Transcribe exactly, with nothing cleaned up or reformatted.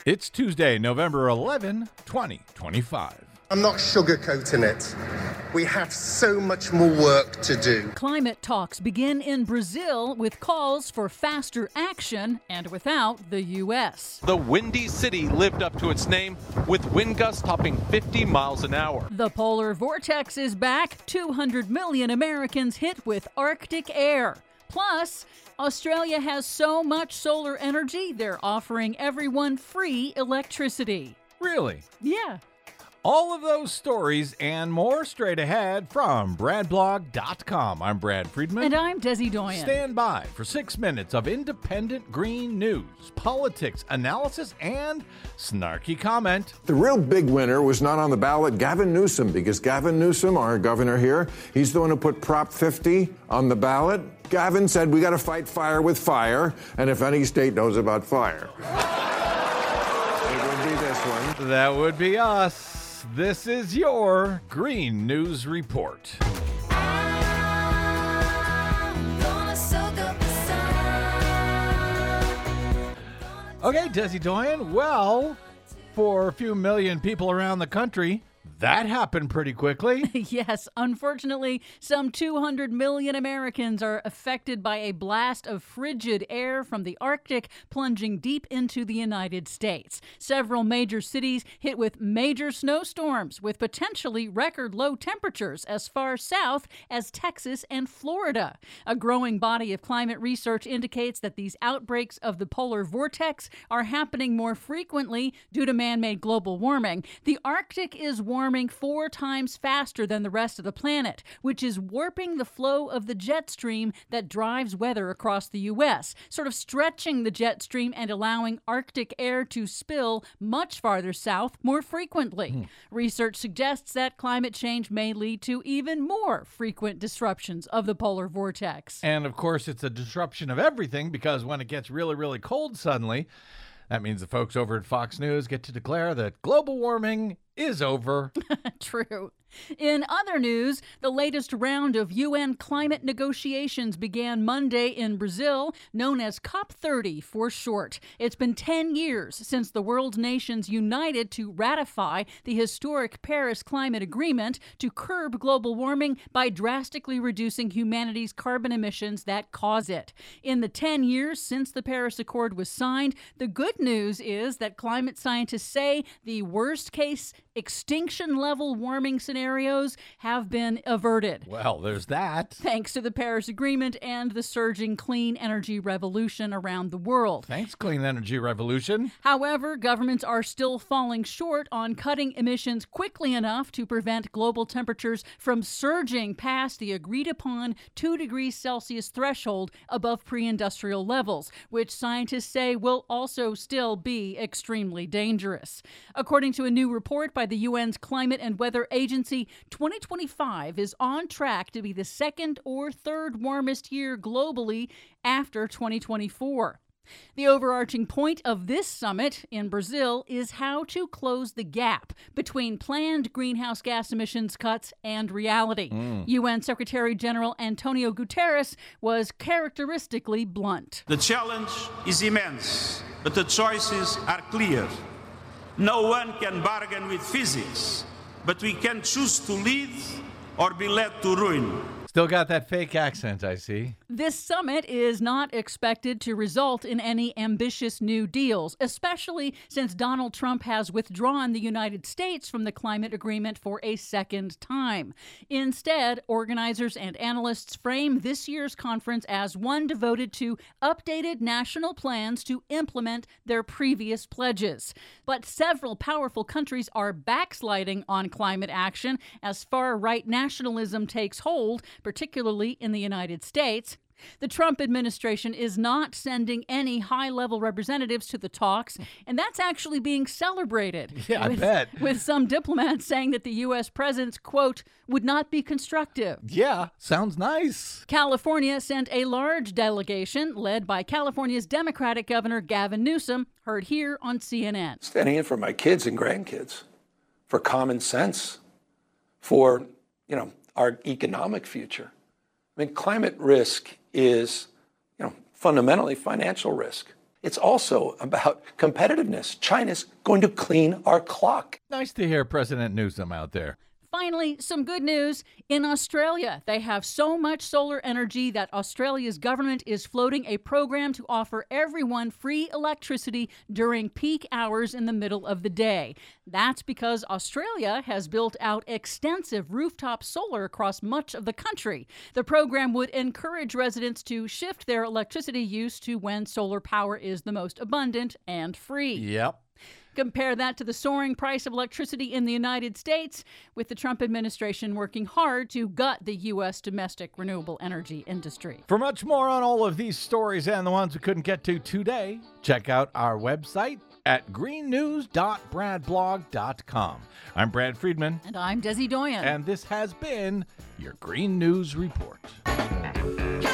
It's Tuesday, November eleventh, twenty twenty-five. I'm not sugarcoating it. We have so much more work to do. Climate talks begin in Brazil with calls for faster action and without the U S. The Windy City lived up to its name with wind gusts topping fifty miles an hour. The polar vortex is back. two hundred million Americans hit with Arctic air. Plus, Australia has so much solar energy, they're offering everyone free electricity. Really? Yeah. All of those stories and more straight ahead from Brad Blog dot com. I'm Brad Friedman. And I'm Desi Doyen. Stand by for six minutes of independent green news, politics, analysis, and snarky comment. The real big winner was not on the ballot, Gavin Newsom, because Gavin Newsom, our governor here, he's the one who put Prop fifty on the ballot. Gavin said we got to fight fire with fire, and if any state knows about fire, it would be this one. That would be us. This is your Green News Report. Okay, Desi Doyen, well, for a few million people around the country, that happened pretty quickly. Yes, unfortunately, some two hundred million Americans are affected by a blast of frigid air from the Arctic plunging deep into the United States. Several major cities hit with major snowstorms with potentially record low temperatures as far south as Texas and Florida. A growing body of climate research indicates that these outbreaks of the polar vortex are happening more frequently due to man-made global warming. The Arctic is warming four times faster than the rest of the planet, which is warping the flow of the jet stream that drives weather across the U S, sort of stretching the jet stream and allowing Arctic air to spill much farther south more frequently. Mm. Research suggests that climate change may lead to even more frequent disruptions of the polar vortex. And of course, it's a disruption of everything because when it gets really, really cold suddenly, that means the folks over at Fox News get to declare that global warming is over. True. In other news, the latest round of U N climate negotiations began Monday in Brazil, known as COP thirty for short. It's been ten years since the world nations united to ratify the historic Paris Climate Agreement to curb global warming by drastically reducing humanity's carbon emissions that cause it. In the ten years since the Paris Accord was signed, the good news is that climate scientists say the worst-case extinction-level warming scenarios have been averted. Well, there's that. Thanks to the Paris Agreement and the surging clean energy revolution around the world. Thanks, clean energy revolution. However, governments are still falling short on cutting emissions quickly enough to prevent global temperatures from surging past the agreed-upon two degrees Celsius threshold above pre-industrial levels, which scientists say will also still be extremely dangerous. According to a new report by the U N's Climate and Weather Agency, twenty twenty-five is on track to be the second or third warmest year globally after twenty twenty-four. The overarching point of this summit in Brazil is how to close the gap between planned greenhouse gas emissions cuts and reality. Mm. U N Secretary General Antonio Guterres was characteristically blunt. The challenge is immense, but the choices are clear. No one can bargain with physics, but we can choose to lead or be led to ruin. Still got that fake accent, I see. This summit is not expected to result in any ambitious new deals, especially since Donald Trump has withdrawn the United States from the climate agreement for a second time. Instead, organizers and analysts frame this year's conference as one devoted to updated national plans to implement their previous pledges. But several powerful countries are backsliding on climate action as far-right nationalism takes hold, particularly in the United States. The Trump administration is not sending any high-level representatives to the talks, and that's actually being celebrated. Yeah, with, I bet. With some diplomats saying that the U S presence, quote, would not be constructive. Yeah, sounds nice. California sent a large delegation led by California's Democratic Governor Gavin Newsom, heard here on C N N. Standing in for my kids and grandkids, for common sense, for, you know, our economic future. I mean, climate risk is, you know, fundamentally financial risk. It's also about competitiveness. China's going to clean our clock. Nice to hear President Newsom out there. Finally, some good news. In Australia, they have so much solar energy that Australia's government is floating a program to offer everyone free electricity during peak hours in the middle of the day. That's because Australia has built out extensive rooftop solar across much of the country. The program would encourage residents to shift their electricity use to when solar power is the most abundant and free. Yep. Compare that to the soaring price of electricity in the United States, with the Trump administration working hard to gut the U S domestic renewable energy industry. For much more on all of these stories and the ones we couldn't get to today, check out our website at green news dot brad blog dot com. I'm Brad Friedman. And I'm Desi Doyen. And this has been your Green News Report.